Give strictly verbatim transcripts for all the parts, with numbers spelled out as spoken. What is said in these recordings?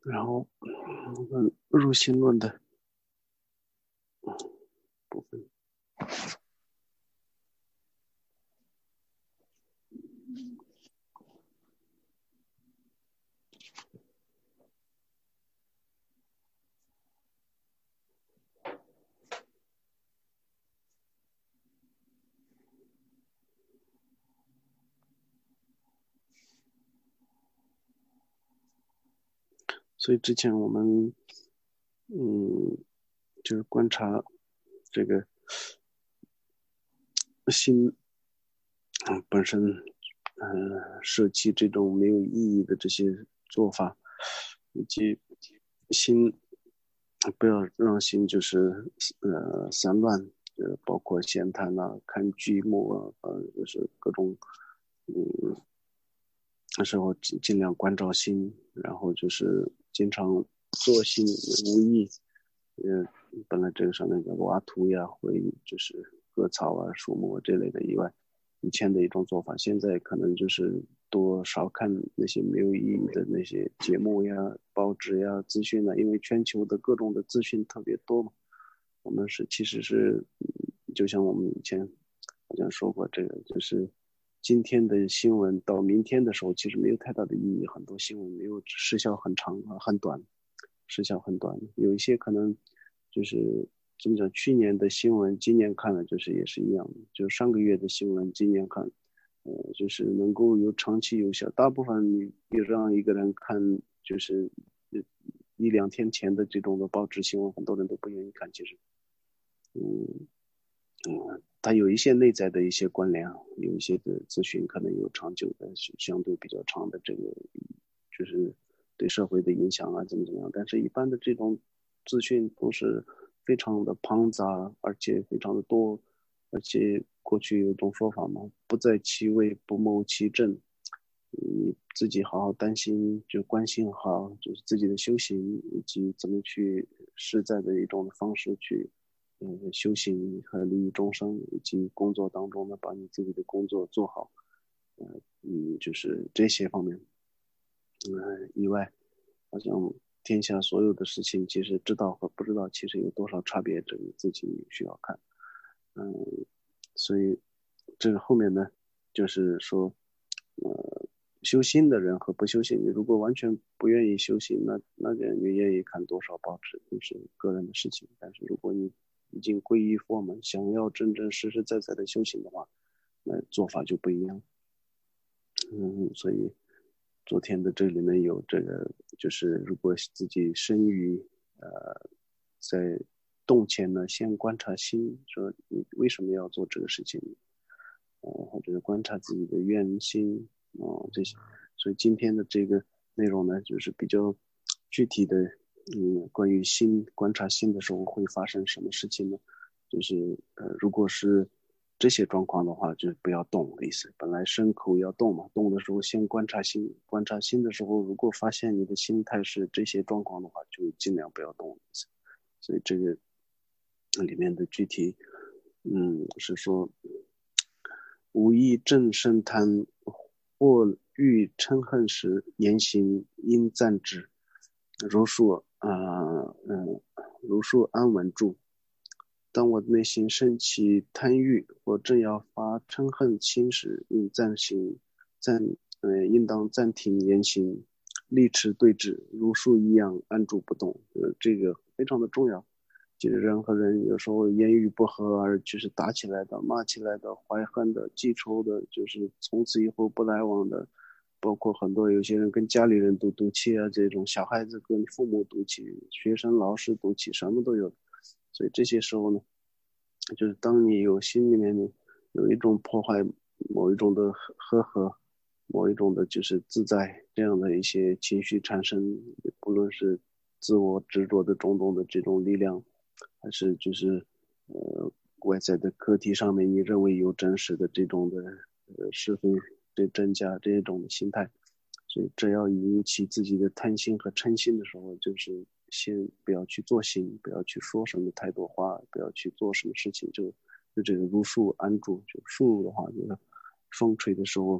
然后嗯入心论的部分。所以之前我们嗯就是观察这个心嗯本身嗯舍弃这种没有意义的这些做法，以及心不要让心就是呃散乱，呃包括闲谈啊、看剧目啊，呃就是各种嗯那时候尽尽量关照心，然后就是经常做心无意，呃，本来这个上面叫挖土呀，会就是割草啊、树木这类的以外，以前的一种做法，现在可能就是多少看那些没有意义的那些节目呀、报纸呀、资讯啊，因为全球的各种的资讯特别多嘛，我们是其实是，就像我们以前好像说过，这个就是今天的新闻到明天的时候，其实没有太大的意义，很多新闻没有时效很长啊，很短，时效很短，有一些可能就是怎么讲，去年的新闻今年看了就是也是一样的，就上个月的新闻今年看，呃，就是能够有长期有效。大部分你你让一个人看，就是呃一两天前的这种的报纸新闻，很多人都不愿意看。其实，嗯嗯，它有一些内在的一些关联啊，有一些的咨询可能有长久的、相对比较长的这个，就是对社会的影响啊，怎么怎么样。但是，一般的这种资讯都是非常的庞杂，而且非常的多，而且过去有一种说法嘛，不在其位，不谋其政。你自己好好担心，就关心好，就是自己的修行，以及怎么去实在的一种方式去，嗯，修行和利益众生，以及工作当中呢，把你自己的工作做好，呃，嗯，就是这些方面，嗯，以外，好像天下所有的事情，其实知道和不知道，其实有多少差别，这个自己需要看。嗯，所以这个后面呢，就是说，呃，修心的人和不修心，你如果完全不愿意修行，那那个你愿意看多少报纸，就是个人的事情。但是如果你已经皈依佛门，想要真正实实在在的修行的话，那做法就不一样。嗯，所以昨天的这里面有这个，就是如果自己生于呃在动前呢，先观察心，说你为什么要做这个事情，呃，或者是观察自己的愿心，哦、这些。所以今天的这个内容呢，就是比较具体的，嗯，关于心观察心的时候会发生什么事情呢？就是呃，如果是这些状况的话，就是不要动的意思。本来身口要动嘛，动的时候先观察心，观察心的时候，如果发现你的心态是这些状况的话，就尽量不要动的意思。所以这个里面的具体，嗯，是说，无意正生贪，或欲嗔恨时，言行应暂止。如数啊，呃嗯，如数安稳住。当我内心升起贪欲或正要发嗔恨心时，应暂行暂呃，应当暂停言行，立持对峙，如树一样安住不动。呃，这个非常的重要。就是人和人有时候言语不合而就是打起来的、骂起来的、怀恨的、记仇的，就是从此以后不来往的。包括很多有些人跟家里人都赌气啊，这种小孩子跟父母赌气，学生老师赌气，什么都有。所以这些时候呢，就是当你有心里面有一种破坏某一种的和和，某一种的就是自在这样的一些情绪产生，不论是自我执着的种种的这种力量，还是就是呃外在的课题上面你认为有真实的这种的呃是非对真假这种的心态，所以只要引起自己的贪心和嗔心的时候，就是先不要去做行，不要去说什么太多话，不要去做什么事情，就就这个如数安住。就树的话，就是风吹的时候，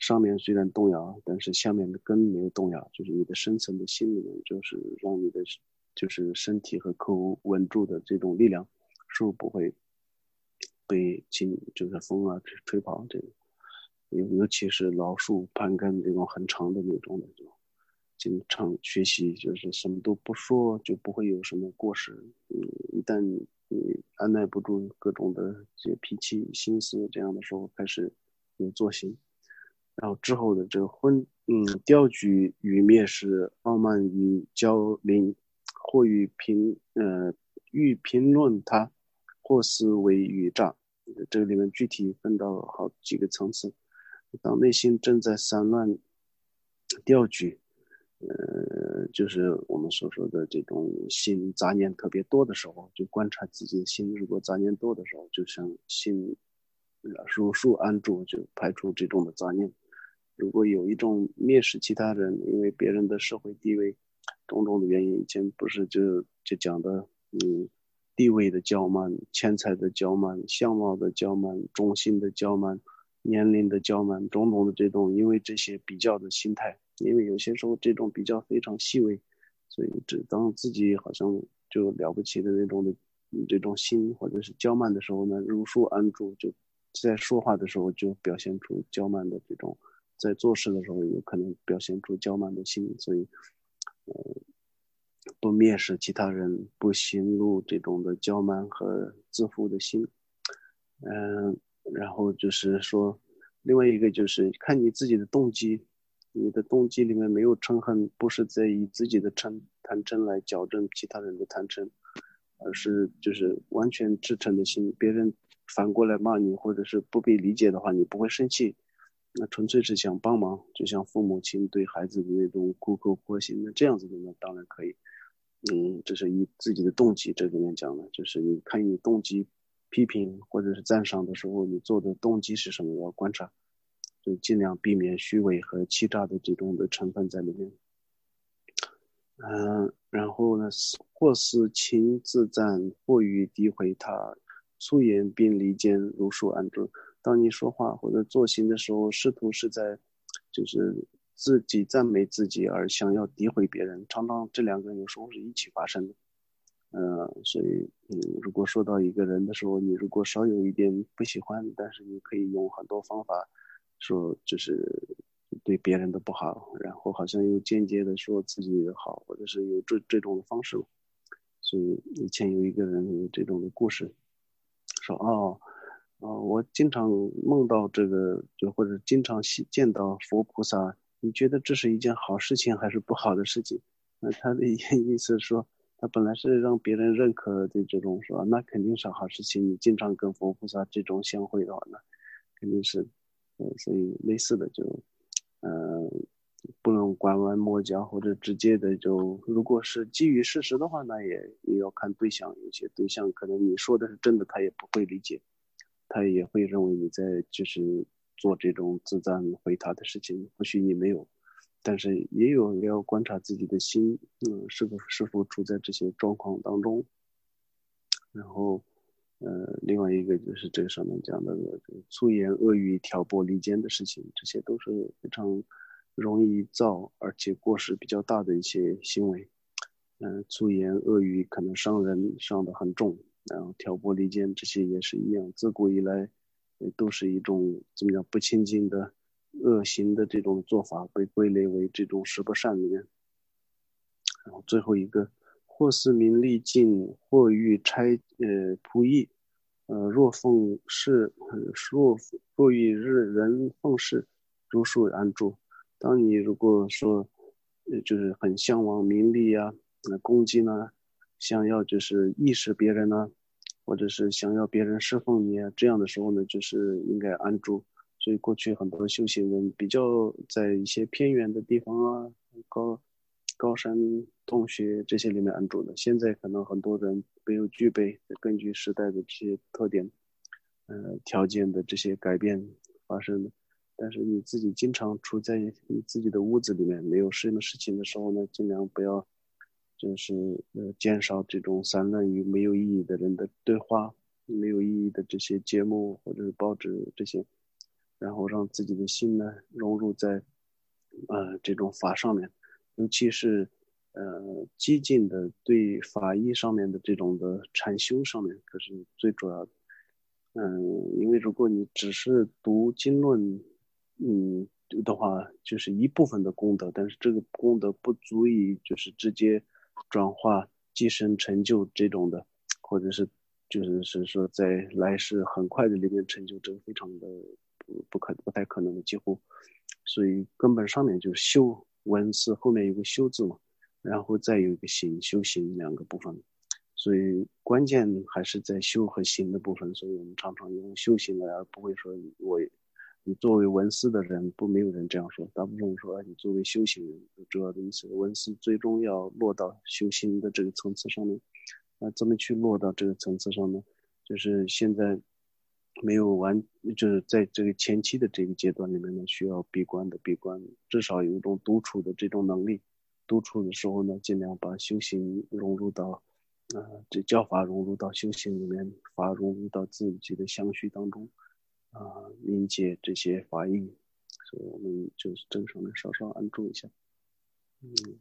上面虽然动摇，但是下面的根没有动摇，就是你的深层的心里面，就是让你的就是身体和口稳住的这种力量，树不会被轻就是风啊吹跑这种，尤尤其是老树盘根这种很长的那种的这种。经常学习就是什么都不说，就不会有什么过失。嗯，一旦你按耐不住各种的这些脾气、心思，这样的时候开始有作行，然后之后的这个昏，嗯，雕举与蔑视，傲慢与骄凌，或与评，呃，欲评论他，或思为语诈。这个里面具体分到好几个层次。当内心正在散乱调举，呃，就是我们所说的这种心杂念特别多的时候，就观察自己的心，如果杂念多的时候，就像心如数安住，就排除这种的杂念。如果有一种蔑视其他人，因为别人的社会地位种种的原因，以前不是就就讲的，嗯，地位的骄慢、钱财的骄慢、相貌的骄慢、中心的骄慢、年龄的骄慢，种种的这种，因为这些比较的心态，因为有些时候这种比较非常细微，所以只当自己好像就了不起的那种的这种心或者是骄慢的时候呢，如数安住，就在说话的时候就表现出骄慢的这种，在做事的时候有可能表现出骄慢的心，所以，呃，不蔑视其他人，不行入这种的骄慢和自负的心。嗯、呃，然后就是说，另外一个就是看你自己的动机，你的动机里面没有嗔恨，不是在以自己的嗔贪嗔来矫正其他人的贪嗔，而是就是完全至诚的心。别人反过来骂你，或者是不被理解的话，你不会生气，那纯粹是想帮忙，就像父母亲对孩子的那种苦口婆心，那这样子的呢，当然可以。嗯，这是以自己的动机，这里面讲的，就是你看你动机批评或者是赞赏的时候，你做的动机是什么，要观察，就尽量避免虚伪和欺诈的这种的成分在里面。嗯、呃，然后呢，或是亲自赞，或与诋毁他，粗言并离间，如数安住。当你说话或者做行的时候，试图是在就是自己赞美自己，而想要诋毁别人，常常这两个有时候是一起发生的。呃，所以，嗯，如果说到一个人的时候，你如果稍有一点不喜欢，但是你可以用很多方法说，就是对别人的不好，然后好像又间接的说自己的好，或者是有这这种方式。所以以前有一个人有这种的故事，说哦，哦，我经常梦到这个，就或者经常见到佛菩萨，你觉得这是一件好事情还是不好的事情？那他的意思是说，他本来是让别人认可的这种，是吧？那肯定是好事情。你经常跟佛菩萨这种相会的话，那肯定是，呃，所以类似的就，呃，不能拐弯抹角或者直接的就，如果是基于事实的话，那也也要看对象。有些对象可能你说的是真的，他也不会理解，他也会认为你在就是做这种自赞毁他的事情。或许你没有，但是也有要观察自己的心，嗯，是否是否处在这些状况当中。然后，呃，另外一个就是这个上面讲的粗言恶语、挑拨离间的事情，这些都是非常容易造而且过失比较大的一些行为。嗯、呃，粗言恶语可能伤人伤得很重，然后挑拨离间这些也是一样，自古以来都是一种怎么样不清净的恶行的这种做法，被归类为这种十不善里面。然后最后一个，或是名利尽，或欲拆呃仆役，呃若奉事，呃若若欲日人奉事，如数安住。当你如果说，呃就是很向往名利啊，呃攻击呢，想要就是意识别人呢，或者是想要别人侍奉你啊，这样的时候呢，就是应该安住。所以过去很多修行人比较在一些偏远的地方啊，高高山洞穴这些里面安住的。现在可能很多人没有具备，根据时代的这些特点，呃，条件的这些改变发生的。但是你自己经常处在你自己的屋子里面，没有什么事情的时候呢，尽量不要，就是呃减少这种散乱与没有意义的人的对话，没有意义的这些节目或者是报纸这些， 然后让自己的心呢融入在呃这种法上面，尤其是呃激进的对法医上面的这种的禅修上面，可是最主要的。嗯，因为如果你只是读经论，嗯的话，就是一部分的功德，但是这个功德不足以就是直接转化寄生成就这种的，或者是就是是说在来世很快的里面成就，这个非常的不不可不太可能的，几乎，所以根本上面就是修文字后面有个修字嘛，然后再有一个行修行两个部分。所以关键还是在修和行的部分，所以我们常常用修行来，而不会说我你作为文思的人，不没有人这样说，大部分人说你作为修行人，主要的意思文思最终要落到修行的这个层次上面。那怎么去落到这个层次上呢？就是现在没有完，就是在这个前期的这个阶段里面呢，需要闭关的闭关，至少有一种独处的这种能力。独处的时候呢，尽量把修行融入到。呃，这教法融入到修行里面，法融入到自己的相续当中，啊、呃，理解这些法义，所以我们就是正常的稍稍安住一下，嗯。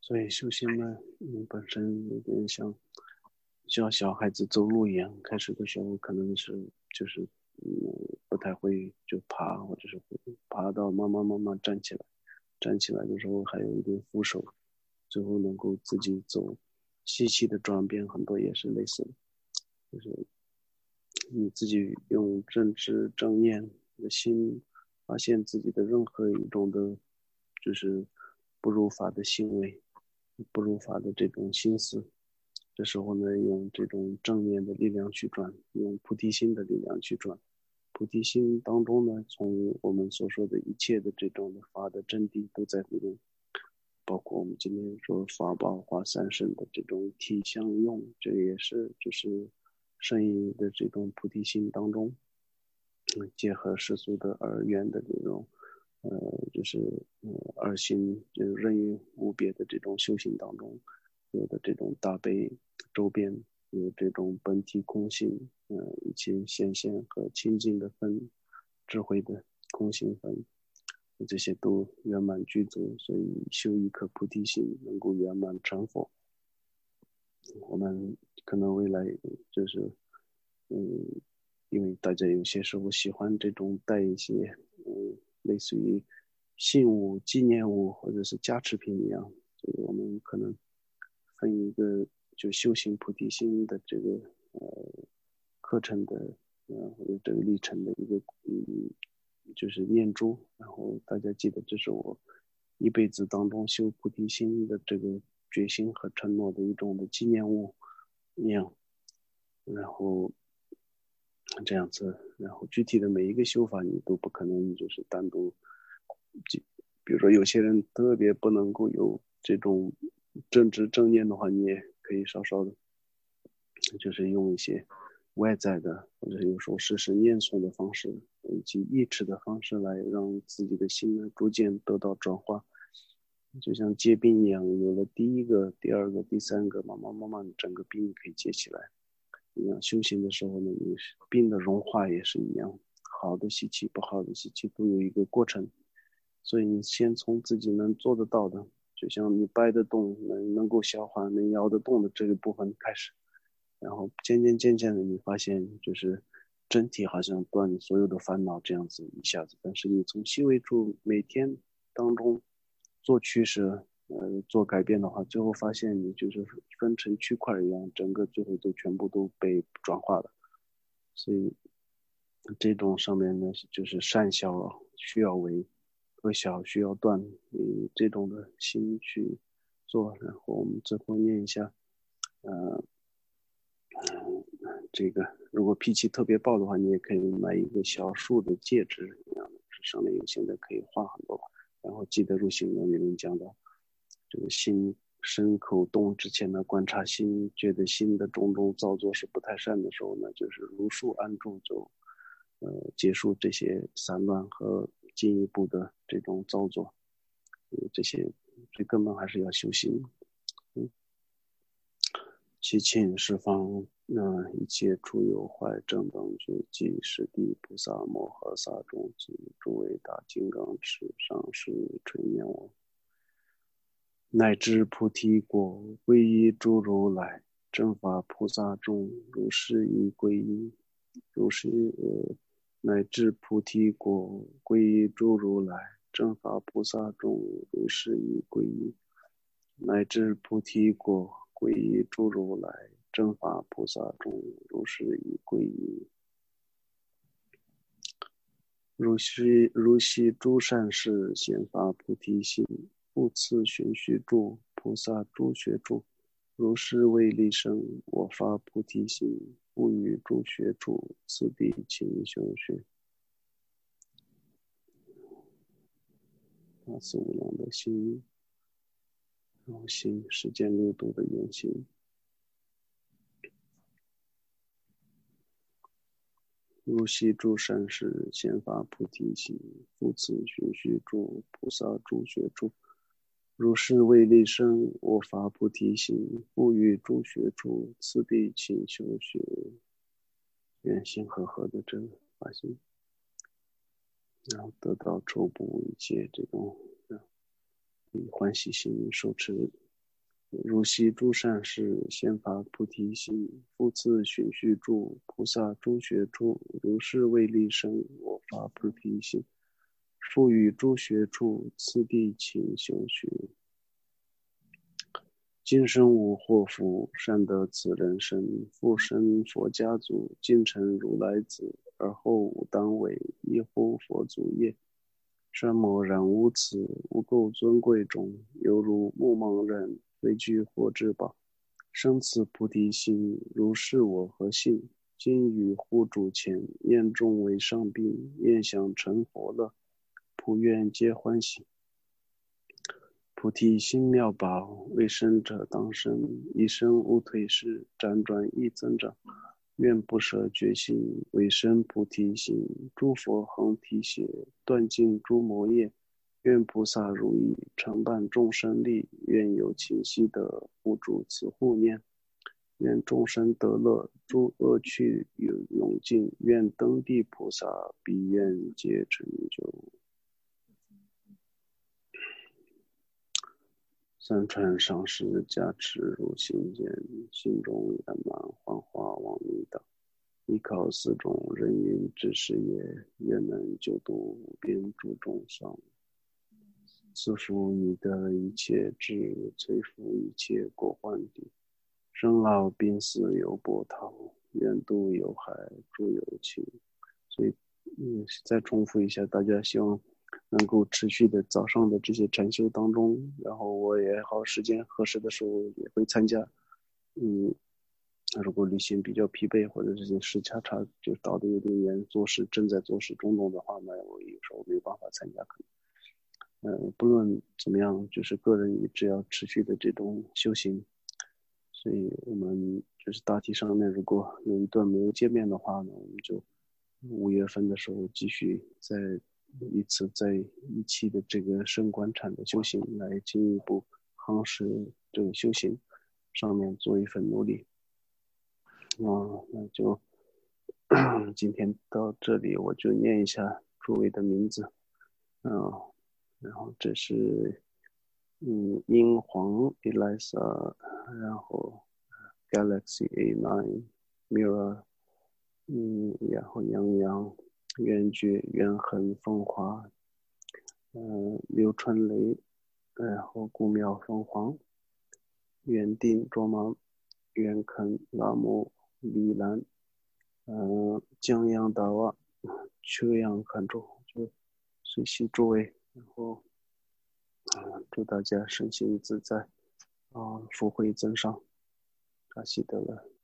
所以修行呢，嗯，本身有点像教小孩子走路一样，开始的时候可能是就是嗯不太会就爬，或者是爬到慢慢慢慢站起来，站起来的时候还有一点扶手，最后能够自己走。细细的转变很多也是类似的，就是你自己用正知正念的心，发现自己的任何一种的，就是不如法的行为，不如法的这种心思，这时候呢，用这种正念的力量去转，用菩提心的力量去转。菩提心当中呢，从我们所说的一切的这种的法的真谛都在里面，包括我们今天说法宝化三圣的这种体相用，这也是就是圣意的这种菩提心当中，嗯，结合世俗的二元的这种，呃，就是呃二心，就是任运无别的这种修行当中，有的这种大悲周边，有这种本体空性，呃，一切显现和清净的分，智慧的空性分，这些都圆满具足，所以修一颗菩提心，能够圆满成佛。我们可能未来就是，嗯，因为大家有些时候喜欢这种带一些，嗯，类似于信物、纪念物或者是加持品一样，所以我们可能分一个就修行菩提心的这个呃课程的，呃或者这个历程的一个，嗯，就是念珠，然后大家记得这是我一辈子当中修菩提心的这个决心和承诺的一种的纪念物一样，然后这样子，然后具体的每一个修法你都不可能就是单独，比如说有些人特别不能够有这种正直正念的话，你也可以稍稍的，就是用一些外在的，或者有时候实时念诵的方式，以及意识的方式来让自己的心呢逐渐得到转化，就像结冰一样，有了第一个、第二个、第三个，慢慢慢慢整个冰可以结起来。一样，修行的时候呢，你冰的融化也是一样，好的习气、不好的习气都有一个过程，所以你先从自己能做得到的，就像你掰得动、能能够消化、能摇得动的这个部分开始，然后渐渐渐渐的，你发现就是整体好像断你所有的烦恼这样子一下子，但是你从细微处每天当中做取舍，呃，做改变的话，最后发现你就是分成区块一样，整个最后都全部都被转化了。所以这种上面呢，就是善小需要为，恶小需要断，以这种的心去做。然后我们最后念一下，呃，这个如果脾气特别暴的话，你也可以买一个小树的戒指一样的，上面有现在可以画很多。然后记得入行论里面讲到，这个心身口动之前呢，观察心，觉得心的种种造作是不太善的时候呢，就是如数安住，就呃结束这些散乱和进一步的这种造作。呃这些最根本还是要修行。嗯，其请十方那一切处有坏正等觉即是地菩萨摩诃萨众及诸位大金刚持上师垂念我，乃至菩提果皈依诸如来正法菩萨众如是一皈依，如是呃乃至菩提果皈依诸如来正法菩萨众如是一皈依，乃至菩提果皈依诸如来正法菩萨众如是一皈依。如是如悉诸善事显发菩提心，复次寻须住菩萨诸学处，如是为利生，我发菩提心，不与诸学处，此地勤修学。大慈无量的心，然后心时间六度的缘心。如悉诸善事显发菩提心，复次寻须住菩萨诸学处，如是为利生，我发菩提心，不与诸学处，此地勤修学。愿心和合的这个发心，然后得到周部一切这种以欢喜心受持如昔诸善事，先发菩提心，复次循序住，菩萨诸学处，如是为利生，我发菩提心。复于诸学处，次第勤修学。今生无祸福，善得此人身，复生佛家族，尽成如来子，而后吾当为一乎佛祖业。山摩然无此，无垢尊贵中，犹如目盲人，非具火之宝。生此菩提心，如是我何幸？今于护主前，愿众为上宾，愿享成佛乐，普愿皆欢喜。菩提心妙宝，为生者当生，一生无退失，辗转亦增长。愿不舍决心，为生菩提心，诸佛恒提携，断尽诸魔业。愿菩萨如意，常伴众生利，愿有情悉得，护主此护念。愿众生得乐，诸恶趣有永尽，愿登地菩萨，彼愿皆成就。三川上师加持入心间，心中圆满幻化往弥道。依靠四种人云之事业，愿能救度无边诸众生。赐福你的一切智，摧伏一切过患地。生老病死有波涛，愿度有海诸有情。所以，嗯，再重复一下，大家希望能够持续的早上的这些禅修当中，然后我也好时间合适的时候也会参加。嗯，如果旅行比较疲惫，或者这些时差差就倒得有点远，做事正在做事中动的话，那我有时候没有办法参加。可能，呃，不论怎么样，就是个人也只要持续的这种修行。所以我们就是大体上面，如果有一段没有见面的话呢，我们就五月份的时候继续再一次在一期的这个升观禅的修行来进一步夯实这个修行上面做一份努力。啊、嗯，那就今天到这里，我就念一下诸位的名字。嗯，然后这是嗯英皇 Elisa， 然后 Galaxy A 九 Mirror， 嗯，然后杨洋、袁觉、袁恒、风华，嗯，刘春雷，然后顾妙凤凰，袁定卓芒，袁肯拉姆李兰，嗯，江阳达瓦，秋阳看中，就随喜诸位，然后嗯，祝大家身心自在，啊，福慧增上，阿西德勒。